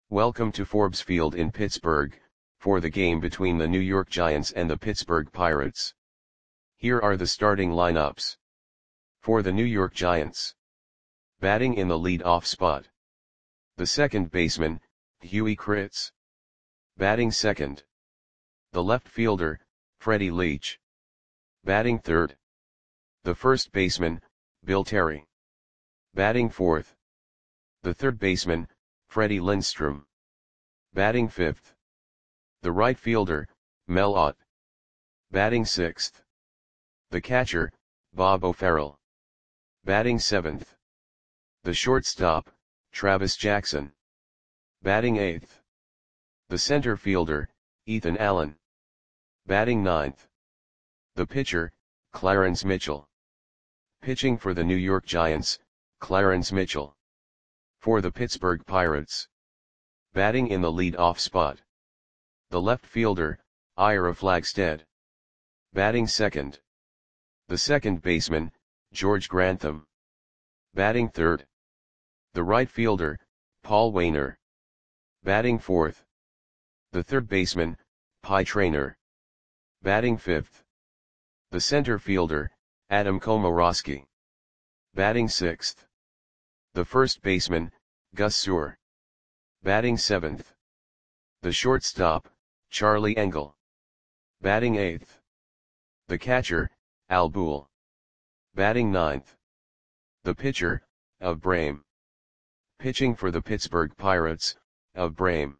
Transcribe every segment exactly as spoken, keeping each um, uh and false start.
Welcome to Forbes Field in Pittsburgh, for the game between the New York Giants and the Pittsburgh Pirates. Here are the starting lineups. For the New York Giants. Batting in the lead-off spot. The second baseman, Huey Kritz. Batting second. The left fielder, Freddie Leach. Batting third. The first baseman, Bill Terry. Batting fourth. The third baseman, Freddie Lindstrom. Batting fifth. The right fielder, Mel Ott. Batting sixth. The catcher, Bob O'Farrell. Batting seventh. The shortstop, Travis Jackson. Batting eighth. The center fielder, Ethan Allen. Batting ninth. The pitcher, Clarence Mitchell. Pitching for the New York Giants, Clarence Mitchell. For the Pittsburgh Pirates. Batting in the lead-off spot. The left fielder, Ira Flagstead. Batting second. The second baseman, George Grantham. Batting third. The right fielder, Paul Waner. Batting fourth. The third baseman, Pie Traynor. Batting fifth. The center fielder, Adam Komoroski. Batting sixth. The first baseman, Gus Sewell. Batting seventh. The shortstop, Charlie Engel. Batting eighth. The catcher, Al Boole. Batting ninth. The pitcher, Ove Brame. Pitching for the Pittsburgh Pirates, Ove Brame.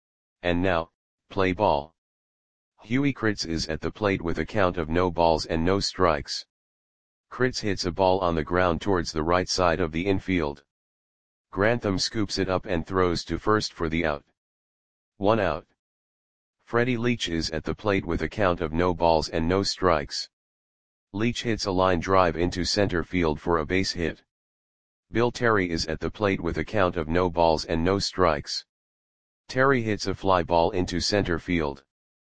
And now, play ball. Huey Kritz is at the plate with a count of no balls and no strikes. Kritz hits a ball on the ground towards the right side of the infield. Grantham scoops it up and throws to first for the out. One out. Freddie Leach is at the plate with a count of no balls and no strikes. Leach hits a line drive into center field for a base hit. Bill Terry is at the plate with a count of no balls and no strikes. Terry hits a fly ball into center field.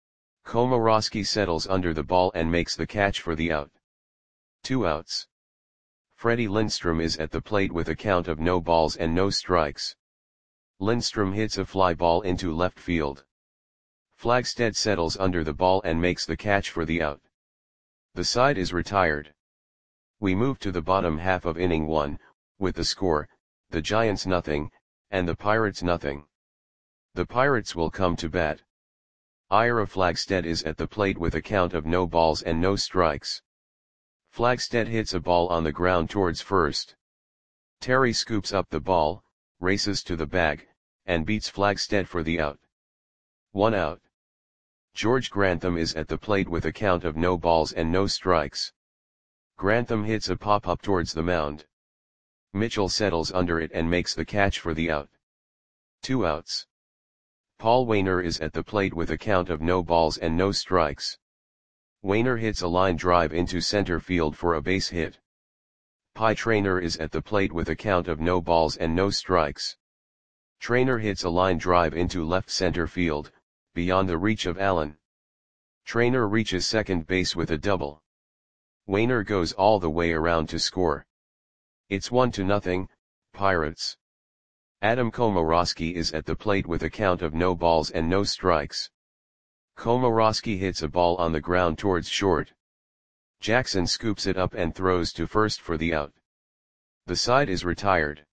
Komoroski settles under the ball and makes the catch for the out. Two outs. Freddie Lindstrom is at the plate with a count of no balls and no strikes. Lindstrom hits a fly ball into left field. Flagstead settles under the ball and makes the catch for the out. The side is retired. We move to the bottom half of inning one, with the score, the Giants nothing, and the Pirates nothing. The Pirates will come to bat. Ira Flagstead is at the plate with a count of no balls and no strikes. Flagstead hits a ball on the ground towards first. Terry scoops up the ball, races to the bag, and beats Flagstead for the out. One out. George Grantham is at the plate with a count of no balls and no strikes. Grantham hits a pop-up towards the mound. Mitchell settles under it and makes the catch for the out. Two outs. Paul Waner is at the plate with a count of no balls and no strikes. Waner hits a line drive into center field for a base hit. Pie Traynor is at the plate with a count of no balls and no strikes. Traynor hits a line drive into left center field, beyond the reach of Allen. Traynor reaches second base with a double. Waner goes all the way around to score. It's one to nothing, Pirates. Adam Komoroski is at the plate with a count of no balls and no strikes. Komoroski hits a ball on the ground towards short. Jackson scoops it up and throws to first for the out. The side is retired.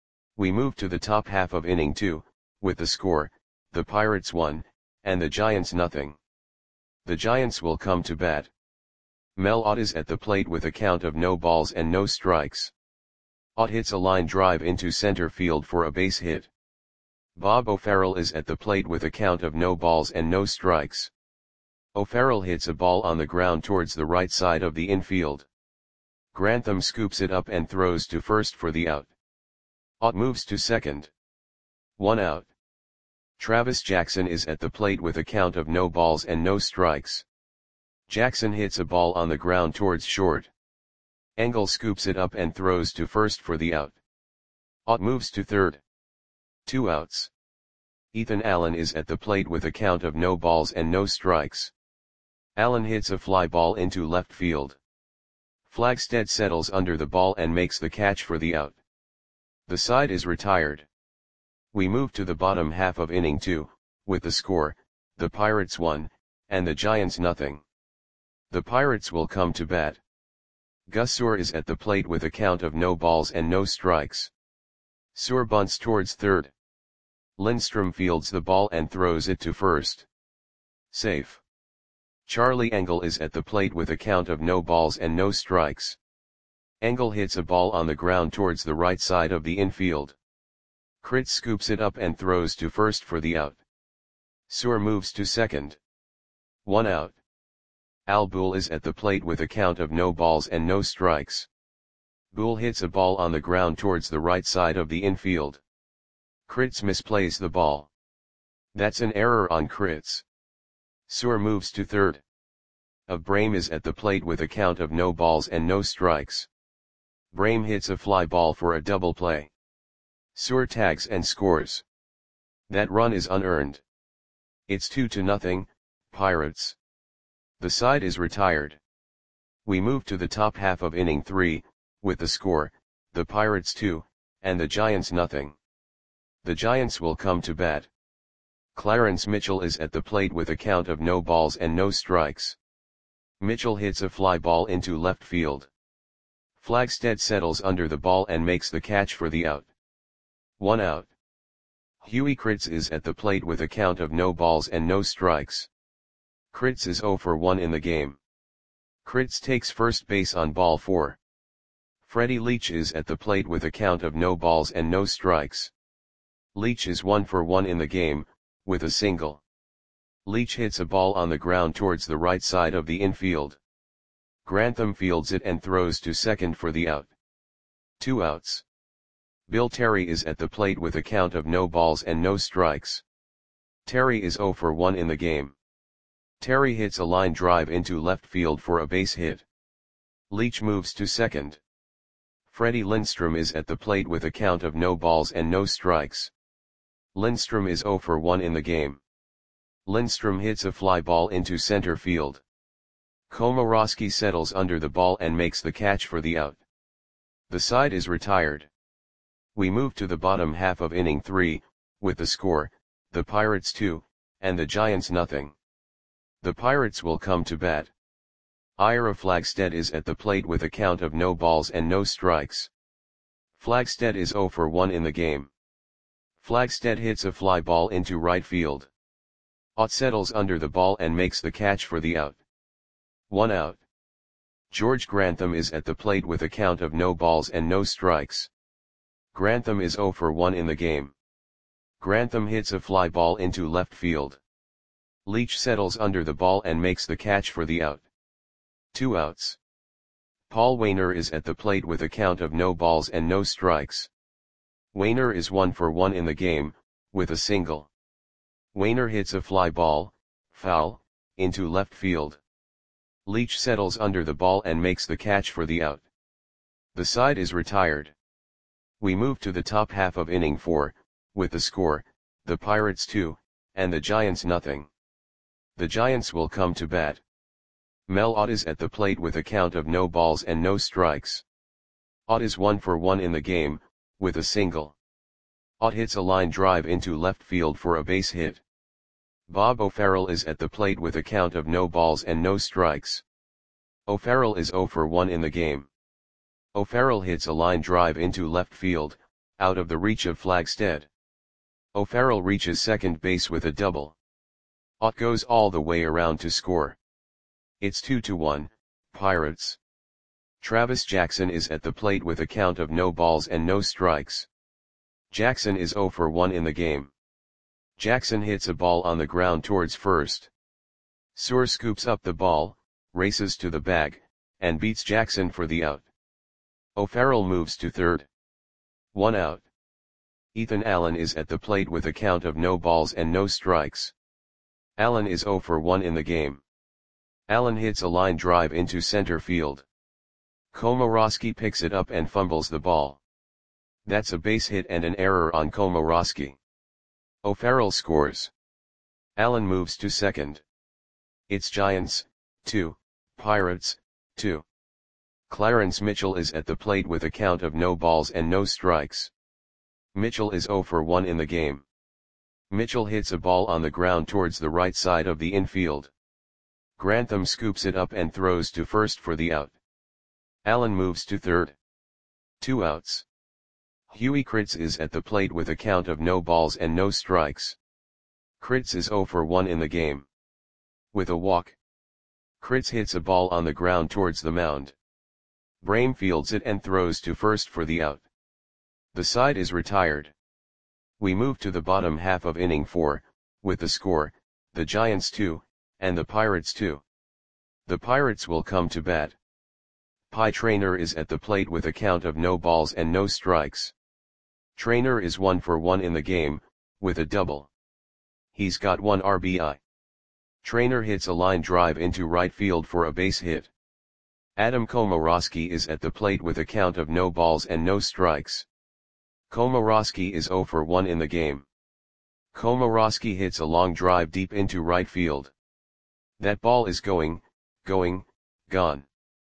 We move to the top half of inning two, with the score, the Pirates one, and the Giants nothing. The Giants will come to bat. Mel Ott is at the plate with a count of no balls and no strikes. Ott hits a line drive into center field for a base hit. Bob O'Farrell is at the plate with a count of no balls and no strikes. O'Farrell hits a ball on the ground towards the right side of the infield. Grantham scoops it up and throws to first for the out. Ott moves to second. One out. Travis Jackson is at the plate with a count of no balls and no strikes. Jackson hits a ball on the ground towards short. Engel scoops it up and throws to first for the out. Ott moves to third. Two outs. Ethan Allen is at the plate with a count of no balls and no strikes. Allen hits a fly ball into left field. Flagstead settles under the ball and makes the catch for the out. The side is retired. We move to the bottom half of inning two, with the score, the Pirates one, and the Giants nothing. The Pirates will come to bat. Gus Suhr is at the plate with a count of no balls and no strikes. Suhr bunts towards third. Lindstrom fields the ball and throws it to first. Safe. Charlie Engle is at the plate with a count of no balls and no strikes. Engle hits a ball on the ground towards the right side of the infield. Kritz scoops it up and throws to first for the out. Suhr moves to second. One out. Al Boole is at the plate with a count of no balls and no strikes. Boole hits a ball on the ground towards the right side of the infield. Kritz misplays the ball. That's an error on Kritz. Suhr moves to third. Of Brame is at the plate with a count of no balls and no strikes. Brame hits a fly ball for a double play. Suhr tags and scores. That run is unearned. It's two to nothing, Pirates. The side is retired. We move to the top half of inning three, with the score, the Pirates two, and the Giants nothing. The Giants will come to bat. Clarence Mitchell is at the plate with a count of no balls and no strikes. Mitchell hits a fly ball into left field. Flagstead settles under the ball and makes the catch for the out. One out. Huey Kritz is at the plate with a count of no balls and no strikes. Kritz is zero for one in the game. Kritz takes first base on ball four. Freddie Leach is at the plate with a count of no balls and no strikes. Leach is one for one in the game, with a single. Leach hits a ball on the ground towards the right side of the infield. Grantham fields it and throws to second for the out. Two outs. Bill Terry is at the plate with a count of no balls and no strikes. Terry is zero for one in the game. Terry hits a line drive into left field for a base hit. Leach moves to second. Freddie Lindstrom is at the plate with a count of no balls and no strikes. Lindstrom is zero for one in the game. Lindstrom hits a fly ball into center field. Komorowski settles under the ball and makes the catch for the out. The side is retired. We move to the bottom half of inning three, with the score, the Pirates two, and the Giants nothing. The Pirates will come to bat. Ira Flagstead is at the plate with a count of no balls and no strikes. Flagstead is zero for one in the game. Flagstead hits a fly ball into right field. Ott settles under the ball and makes the catch for the out. One out. George Grantham is at the plate with a count of no balls and no strikes. Grantham is zero for one in the game. Grantham hits a fly ball into left field. Leach settles under the ball and makes the catch for the out. Two outs. Paul Waner is at the plate with a count of no balls and no strikes. Waner is one for one in the game, with a single. Waner hits a fly ball, foul, into left field. Leach settles under the ball and makes the catch for the out. The side is retired. We move to the top half of inning four, with the score, the Pirates two, and the Giants nothing. The Giants will come to bat. Mel Ott is at the plate with a count of no balls and no strikes. Ott is one for one in the game, with a single. Ott hits a line drive into left field for a base hit. Bob O'Farrell is at the plate with a count of no balls and no strikes. O'Farrell is zero for one in the game. O'Farrell hits a line drive into left field, out of the reach of Flagstead. O'Farrell reaches second base with a double. Ott goes all the way around to score. It's two to one, Pirates. Travis Jackson is at the plate with a count of no balls and no strikes. Jackson is zero for one in the game. Jackson hits a ball on the ground towards first. Suhr scoops up the ball, races to the bag, and beats Jackson for the out. O'Farrell moves to third. One out. Ethan Allen is at the plate with a count of no balls and no strikes. Allen is zero for one in the game. Allen hits a line drive into center field. Komorowski picks it up and fumbles the ball. That's a base hit and an error on Komorowski. O'Farrell scores. Allen moves to second. It's Giants, two, Pirates, two. Clarence Mitchell is at the plate with a count of no balls and no strikes. Mitchell is zero for one in the game. Mitchell hits a ball on the ground towards the right side of the infield. Grantham scoops it up and throws to first for the out. Allen moves to third. Two outs. Huey Kritz is at the plate with a count of no balls and no strikes. Kritz is zero for one in the game. With a walk, Kritz hits a ball on the ground towards the mound. Brame fields it and throws to first for the out. The side is retired. We move to the bottom half of inning four, with the score, the Giants two, and the Pirates two. The Pirates will come to bat. Pie Traynor is at the plate with a count of no balls and no strikes. Traynor is one for one in the game, with a double. He's got one R B I. Traynor hits a line drive into right field for a base hit. Adam Komorowski is at the plate with a count of no balls and no strikes. Komorowski is zero for one in the game. Komorowski hits a long drive deep into right field. That ball is going, going, gone.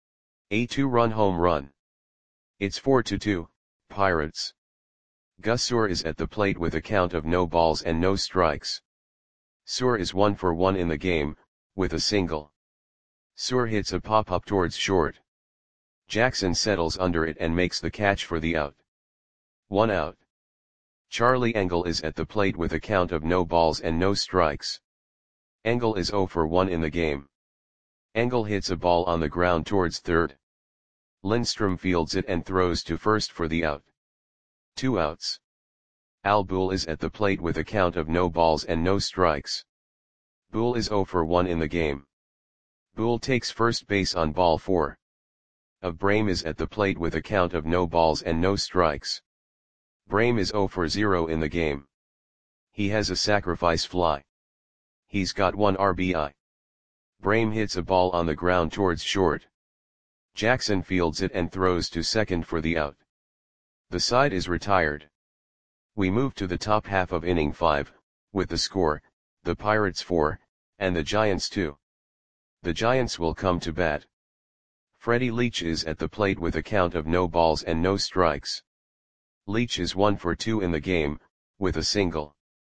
A two-run home run. It's four to two, Pirates. Gus Suhr is at the plate with a count of no balls and no strikes. Suhr is one for one in the game, with a single. Suhr hits a pop-up towards short. Jackson settles under it and makes the catch for the out. One out. Charlie Engle is at the plate with a count of no balls and no strikes. Engle is zero for one in the game. Engle hits a ball on the ground towards third. Lindstrom fields it and throws to first for the out. Two outs. Al Boole is at the plate with a count of no balls and no strikes. Boole is zero for one in the game. Boole takes first base on ball four. Of Brame is at the plate with a count of no balls and no strikes. Brame is zero for zero in the game. He has a sacrifice fly. He's got one R B I. Brame hits a ball on the ground towards short. Jackson fields it and throws to second for the out. The side is retired. We move to the top half of inning five, with the score, the Pirates four, and the Giants two. The Giants will come to bat. Freddie Leach is at the plate with a count of no balls and no strikes. Leach is one for two in the game, with a single.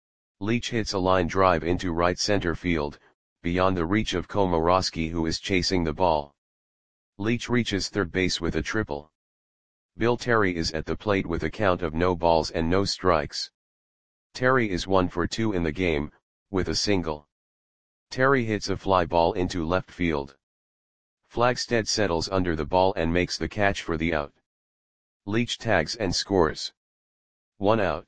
Leach hits a line drive into right center field, beyond the reach of Komorowski, who is chasing the ball. Leach reaches third base with a triple. Bill Terry is at the plate with a count of no balls and no strikes. Terry is one for two in the game, with a single. Terry hits a fly ball into left field. Flagstead settles under the ball and makes the catch for the out. Leach tags and scores. One out.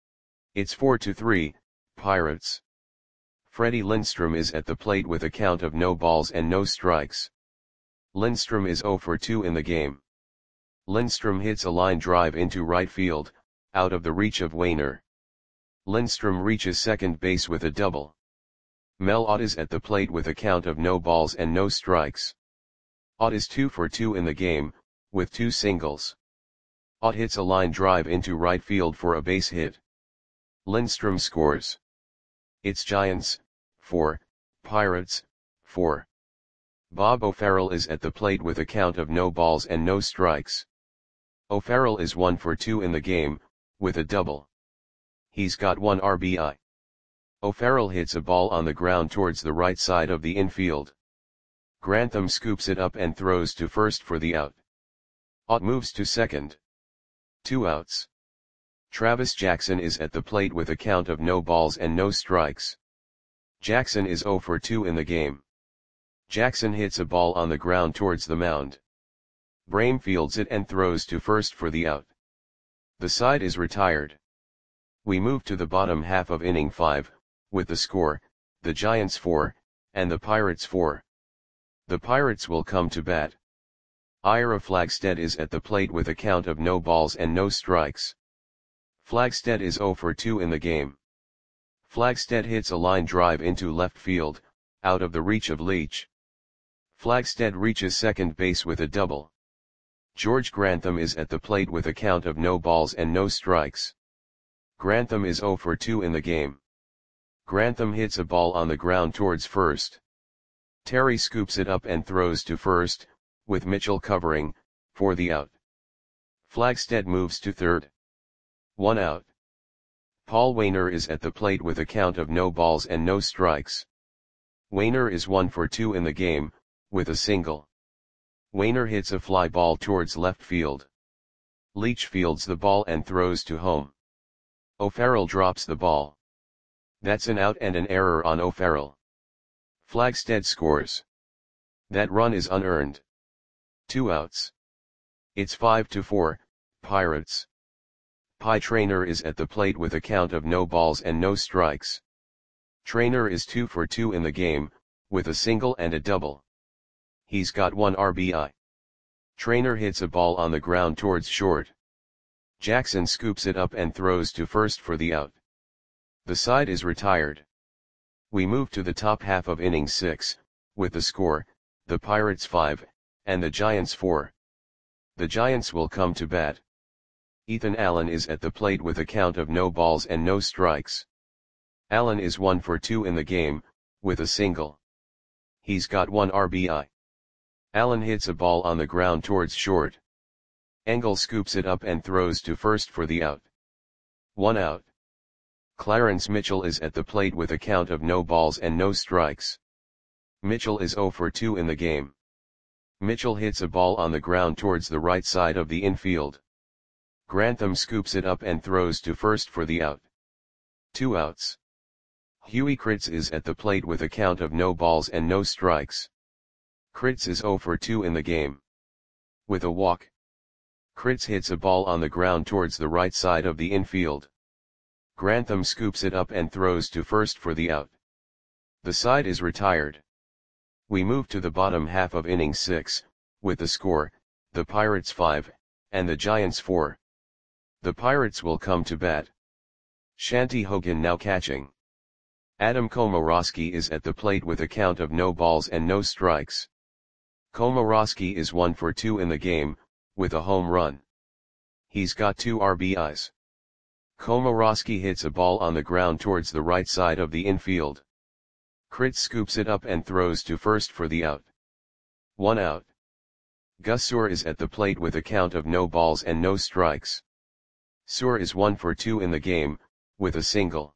It's four to three, Pirates. Freddie Lindstrom is at the plate with a count of no balls and no strikes. Lindstrom is zero for two in the game. Lindstrom hits a line drive into right field, out of the reach of Wainer. Lindstrom reaches second base with a double. Mel Ott is at the plate with a count of no balls and no strikes. Ott is two for two in the game, with two singles. Ott hits a line drive into right field for a base hit. Lindstrom scores. It's Giants, four, Pirates, four. Bob O'Farrell is at the plate with a count of no balls and no strikes. O'Farrell is one for two in the game, with a double. He's got one R B I. O'Farrell hits a ball on the ground towards the right side of the infield. Grantham scoops it up and throws to first for the out. Ott moves to second. Two outs. Travis Jackson is at the plate with a count of no balls and no strikes. Jackson is zero for two in the game. Jackson hits a ball on the ground towards the mound. Brame fields it and throws to first for the out. The side is retired. We move to the bottom half of inning five, with the score, the Giants four, and the Pirates four. The Pirates will come to bat. Ira Flagstead is at the plate with a count of no balls and no strikes. Flagstead is zero for two in the game. Flagstead hits a line drive into left field, out of the reach of Leach. Flagstead reaches second base with a double. George Grantham is at the plate with a count of no balls and no strikes. Grantham is zero for two in the game. Grantham hits a ball on the ground towards first. Terry scoops it up and throws to first, with Mitchell covering, for the out. Flagstead moves to third. One out. Paul Waner is at the plate with a count of no balls and no strikes. Waner is one for two in the game, with a single. Waner hits a fly ball towards left field. Leach fields the ball and throws to home. O'Farrell drops the ball. That's an out and an error on O'Farrell. Flagstead scores. That run is unearned. Two outs. It's five to four, Pirates. Pie Traynor is at the plate with a count of no balls and no strikes. Traynor is two for two in the game, with a single and a double. He's got one R B I. Traynor hits a ball on the ground towards short. Jackson scoops it up and throws to first for the out. The side is retired. We move to the top half of inning six, with the score, the Pirates five, and the Giants four. The Giants will come to bat. Ethan Allen is at the plate with a count of no balls and no strikes. Allen is one for two in the game, with a single. He's got one R B I. Allen hits a ball on the ground towards short. Engel scoops it up and throws to first for the out. One out. Clarence Mitchell is at the plate with a count of no balls and no strikes. Mitchell is zero for two in the game. Mitchell hits a ball on the ground towards the right side of the infield. Grantham scoops it up and throws to first for the out. Two outs. Huey Kritz is at the plate with a count of no balls and no strikes. Kritz is zero for two in the game. With a walk. Kritz hits a ball on the ground towards the right side of the infield. Grantham scoops it up and throws to first for the out. The side is retired. We move to the bottom half of inning six, with the score, the Pirates five, and the Giants four. The Pirates will come to bat. Shanty Hogan now catching. Adam Komoroski is at the plate with a count of no balls and no strikes. Komoroski is one for two in the game, with a home run. He's got two R B Is. Komoroski hits a ball on the ground towards the right side of the infield. Kritz scoops it up and throws to first for the out. One out. Gus Suhr is at the plate with a count of no balls and no strikes. Suhr is one for two in the game, with a single.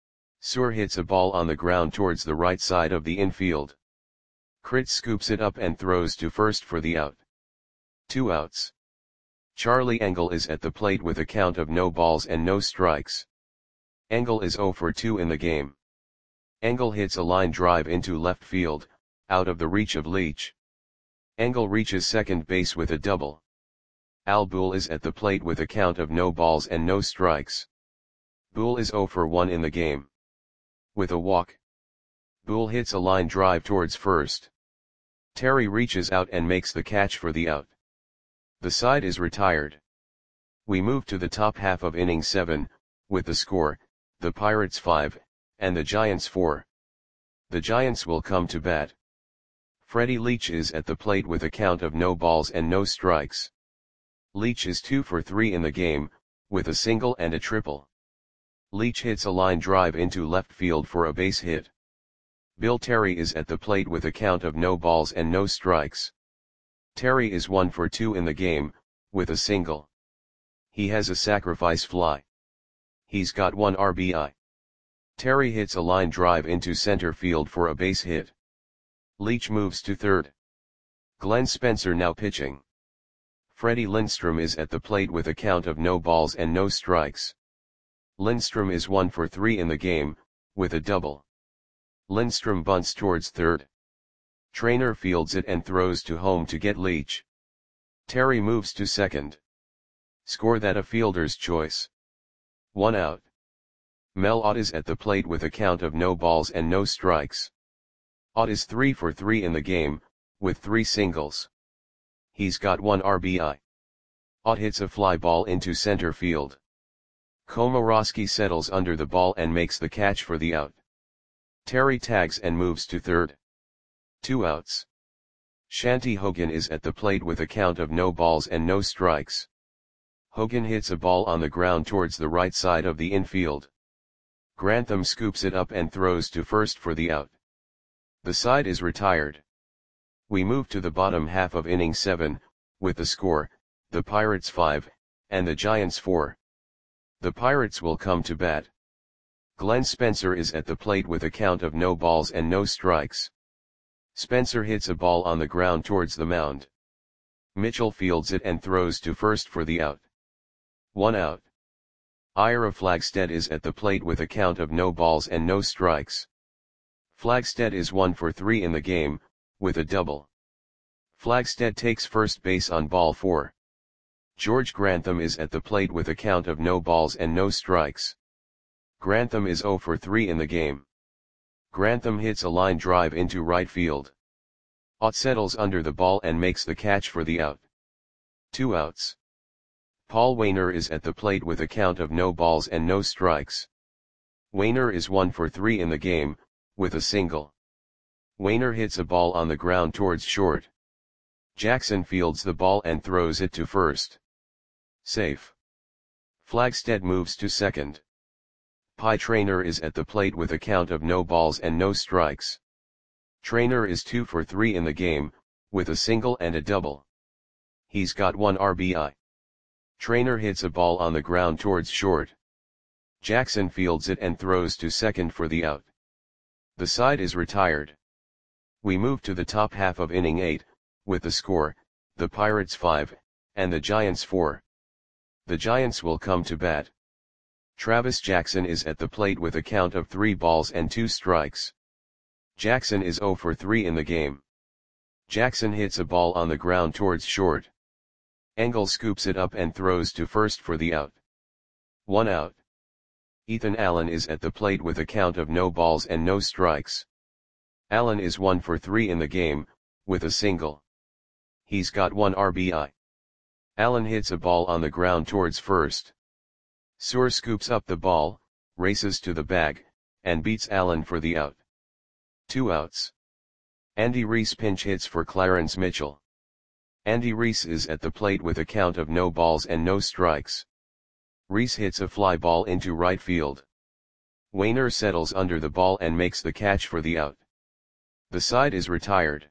Suhr hits a ball on the ground towards the right side of the infield. Kritz scoops it up and throws to first for the out. Two outs. Charlie Engel is at the plate with a count of no balls and no strikes. Engel is zero for two in the game. Engel hits a line drive into left field, out of the reach of Leach. Engel reaches second base with a double. Al Boole is at the plate with a count of no balls and no strikes. Boole is zero for one in the game. With a walk. Boole hits a line drive towards first. Terry reaches out and makes the catch for the out. The side is retired. We move to the top half of inning seven, with the score, the Pirates five, and the Giants four. The Giants will come to bat. Freddie Leach is at the plate with a count of no balls and no strikes. Leach is two for three in the game, with a single and a triple. Leach hits a line drive into left field for a base hit. Bill Terry is at the plate with a count of no balls and no strikes. Terry is one for two in the game, with a single. He has a sacrifice fly. He's got one R B I. Terry hits a line drive into center field for a base hit. Leach moves to third. Glenn Spencer now pitching. Freddie Lindstrom is at the plate with a count of no balls and no strikes. Lindstrom is one for three in the game, with a double. Lindstrom bunts towards third. Traynor fields it and throws to home to get Leach. Terry moves to second. Score that a fielder's choice. One out. Mel Ott is at the plate with a count of no balls and no strikes. Ott is three for three in the game, with three singles. He's got one R B I. Ott hits a fly ball into center field. Komoroski settles under the ball and makes the catch for the out. Terry tags and moves to third. Two outs. Shanty Hogan is at the plate with a count of no balls and no strikes. Hogan hits a ball on the ground towards the right side of the infield. Grantham scoops it up and throws to first for the out. The side is retired. We move to the bottom half of inning seven, with the score, the Pirates five, and the Giants four. The Pirates will come to bat. Glenn Spencer is at the plate with a count of no balls and no strikes. Spencer hits a ball on the ground towards the mound. Mitchell fields it and throws to first for the out. One out. Ira Flagstead is at the plate with a count of no balls and no strikes. Flagstead is one for three in the game, with a double. Flagstead takes first base on ball four. George Grantham is at the plate with a count of no balls and no strikes. Grantham is zero for three in the game. Grantham hits a line drive into right field. Ott settles under the ball and makes the catch for the out. Two outs. Paul Waner is at the plate with a count of no balls and no strikes. Waner is one for three in the game, with a single. Waner hits a ball on the ground towards short. Jackson fields the ball and throws it to first. Safe. Flagstead moves to second. Pie Traynor is at the plate with a count of no balls and no strikes. Traynor is two for three in the game, with a single and a double. He's got one R B I. Traynor hits a ball on the ground towards short. Jackson fields it and throws to second for the out. The side is retired. We move to the top half of inning eight, with the score, the Pirates five, and the Giants four. The Giants will come to bat. Travis Jackson is at the plate with a count of three balls and two strikes. Jackson is zero for three in the game. Jackson hits a ball on the ground towards short. Engel scoops it up and throws to first for the out. One out. Ethan Allen is at the plate with a count of no balls and no strikes. Allen is one for three in the game, with a single. He's got one R B I. Allen hits a ball on the ground towards first. Suhr scoops up the ball, races to the bag, and beats Allen for the out. Two outs. Andy Reese pinch hits for Clarence Mitchell. Andy Reese is at the plate with a count of no balls and no strikes. Reese hits a fly ball into right field. Waner settles under the ball and makes the catch for the out. The side is retired.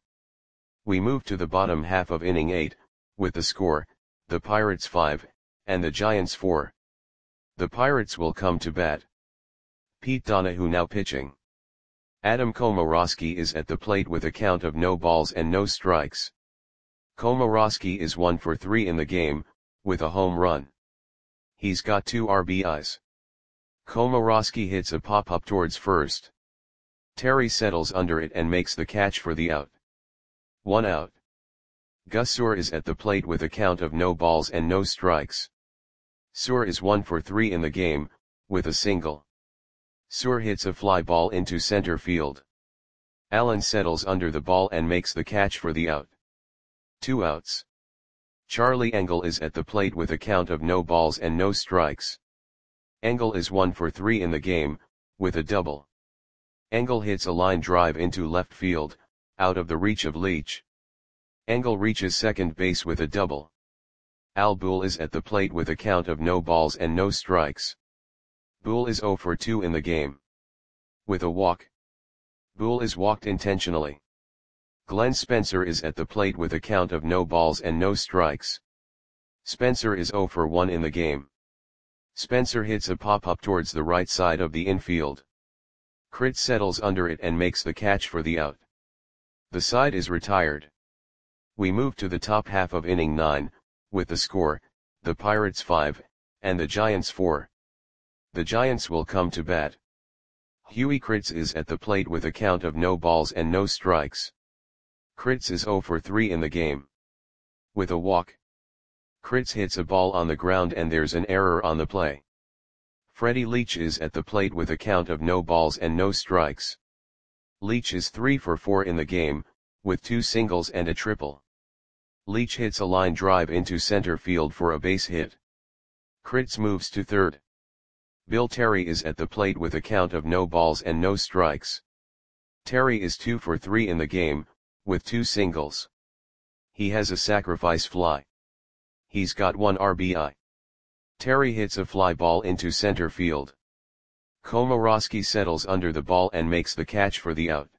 We move to the bottom half of inning eight, with the score, the Pirates five, and the Giants four. The Pirates will come to bat. Pete Donahue now pitching. Adam Komorowski is at the plate with a count of no balls and no strikes. Komorowski is one for three in the game, with a home run. He's got two R B Is. Komorowski hits a pop-up towards first. Terry settles under it and makes the catch for the out. One out. Gus Suhr is at the plate with a count of no balls and no strikes. Suhr is one for three in the game, with a single. Suhr hits a fly ball into center field. Allen settles under the ball and makes the catch for the out. Two outs. Charlie Engel is at the plate with a count of no balls and no strikes. Engel is one for three in the game, with a double. Engel hits a line drive into left field, out of the reach of Leach. Engel reaches second base with a double. Al Boole is at the plate with a count of no balls and no strikes. Boole is zero for two in the game. With a walk. Boole is walked intentionally. Glenn Spencer is at the plate with a count of no balls and no strikes. Spencer is zero for one in the game. Spencer hits a pop-up towards the right side of the infield. Crit settles under it and makes the catch for the out. The side is retired. We move to the top half of inning nine, with the score, the Pirates five, and the Giants four. The Giants will come to bat. Huey Kritz is at the plate with a count of no balls and no strikes. Kritz is zero for three in the game. With a walk. Kritz hits a ball on the ground and there's an error on the play. Freddie Leach is at the plate with a count of no balls and no strikes. Leach is three for four in the game, with two singles and a triple. Leach hits a line drive into center field for a base hit. Kritz moves to third. Bill Terry is at the plate with a count of no balls and no strikes. Terry is two for three in the game, with two singles. He has a sacrifice fly. He's got one R B I. Terry hits a fly ball into center field. Komorowski settles under the ball and makes the catch for the out.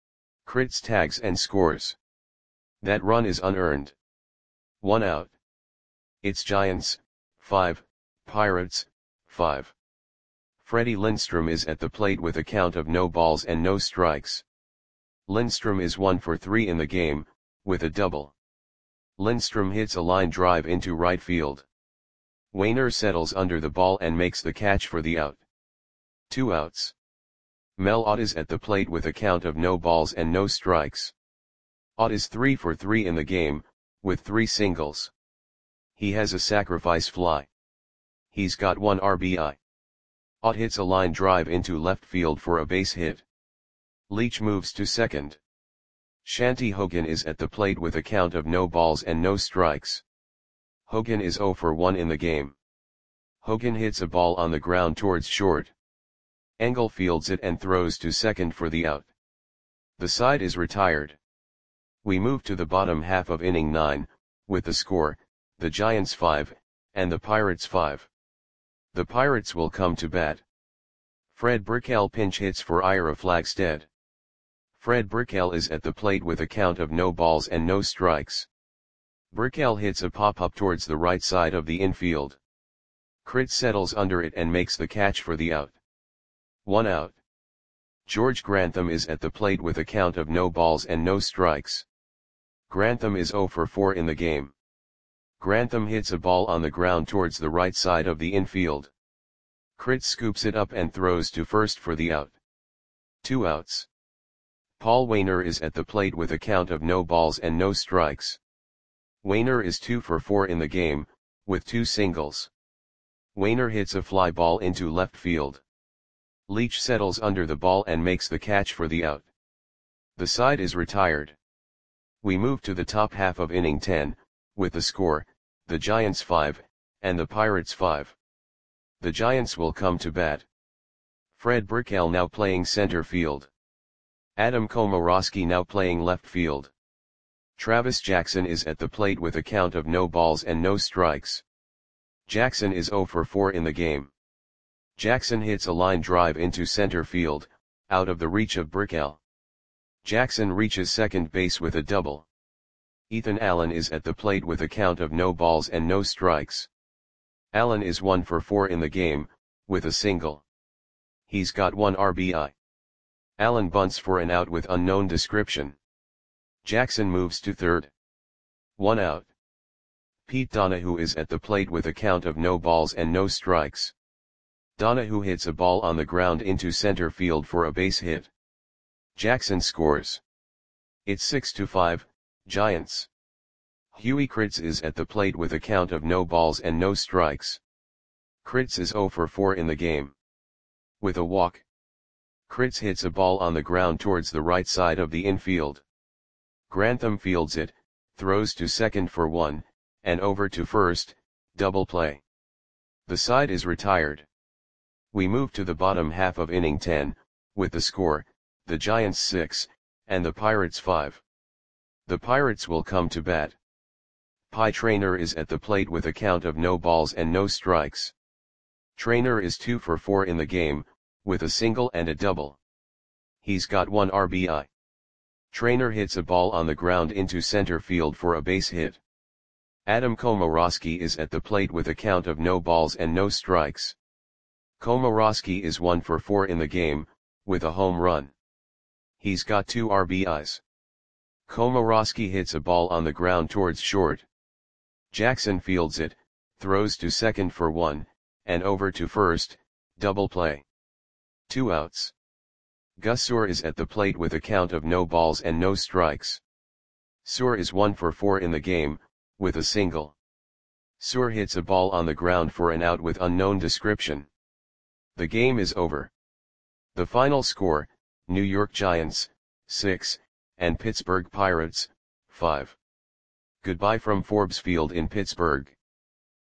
Kritz tags and scores. That run is unearned. One out. It's Giants, five, Pirates, five. Freddie Lindstrom is at the plate with a count of no balls and no strikes. Lindstrom is one for three in the game, with a double. Lindstrom hits a line drive into right field. Wainer settles under the ball and makes the catch for the out. Two outs. Mel Ott is at the plate with a count of no balls and no strikes. Ott is three for three in the game, with three singles. He has a sacrifice fly. He's got one R B I. Ott hits a line drive into left field for a base hit. Leach moves to second. Shanty Hogan is at the plate with a count of no balls and no strikes. Hogan is zero for one in the game. Hogan hits a ball on the ground towards short. Engel fields it and throws to second for the out. The side is retired. We move to the bottom half of inning nine, with the score, the Giants five, and the Pirates five. The Pirates will come to bat. Fred Brickell pinch hits for Ira Flagstead. Fred Brickell is at the plate with a count of no balls and no strikes. Brickell hits a pop-up towards the right side of the infield. Crit settles under it and makes the catch for the out. One out. George Grantham is at the plate with a count of no balls and no strikes. Grantham is zero for four in the game. Grantham hits a ball on the ground towards the right side of the infield. Crit scoops it up and throws to first for the out. Two outs. Paul Wainer is at the plate with a count of no balls and no strikes. Wainer is two for four in the game, with two singles. Wainer hits a fly ball into left field. Leach settles under the ball and makes the catch for the out. The side is retired. We move to the top half of inning ten, with the score, the Giants five, and the Pirates five. The Giants will come to bat. Fred Brickell now playing center field. Adam Komorowski now playing left field. Travis Jackson is at the plate with a count of no balls and no strikes. Jackson is zero for four in the game. Jackson hits a line drive into center field, out of the reach of Brickell. Jackson reaches second base with a double. Ethan Allen is at the plate with a count of no balls and no strikes. Allen is one for four in the game, with a single. He's got one R B I. Allen bunts for an out with unknown description. Jackson moves to third. One out. Pete Donahue is at the plate with a count of no balls and no strikes. Donahue hits a ball on the ground into center field for a base hit. Jackson scores. It's six to five, Giants. Huey Critz is at the plate with a count of no balls and no strikes. Critz is zero for four in the game. With a walk. Critz hits a ball on the ground towards the right side of the infield. Grantham fields it, throws to second for one, and over to first, double play. The side is retired. We move to the bottom half of inning ten, with the score, the Giants six, and the Pirates five. The Pirates will come to bat. Pie Traynor is at the plate with a count of no balls and no strikes. Traynor is two for four in the game, with a single and a double. He's got one R B I. Traynor hits a ball on the ground into center field for a base hit. Adam Komorowski is at the plate with a count of no balls and no strikes. Komorowski is one for four in the game, with a home run. He's got two R B Is. Komorowski hits a ball on the ground towards short. Jackson fields it, throws to second for one, and over to first, double play. Two outs. Gus Soor is at the plate with a count of no balls and no strikes. Soor is one for four in the game, with a single. Soor hits a ball on the ground for an out with unknown description. The game is over. The final score, New York Giants, six, and Pittsburgh Pirates, five. Goodbye from Forbes Field in Pittsburgh.